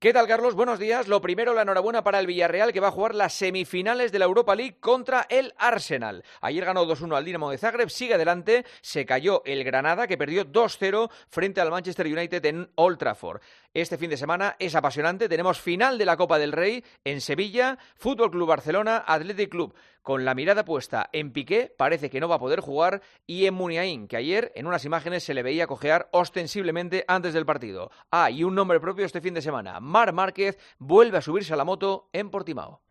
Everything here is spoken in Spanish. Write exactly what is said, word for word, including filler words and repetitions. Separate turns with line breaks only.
¿Qué tal, Carlos? Buenos días. Lo primero, la enhorabuena para el Villarreal, que va a jugar las semifinales de la Europa League contra el Arsenal. Ayer ganó dos uno al Dinamo de Zagreb, sigue adelante, se cayó el Granada, que perdió dos cero frente al Manchester United en Old Trafford. Este fin de semana es apasionante, tenemos final de la Copa del Rey en Sevilla, Fútbol Club Barcelona, Athletic Club. Con la mirada puesta en Piqué, parece que no va a poder jugar, y en Muniain, que ayer en unas imágenes se le veía cojear ostensiblemente antes del partido. Ah, y un nombre propio este fin de semana. Marc Márquez vuelve a subirse a la moto en Portimao.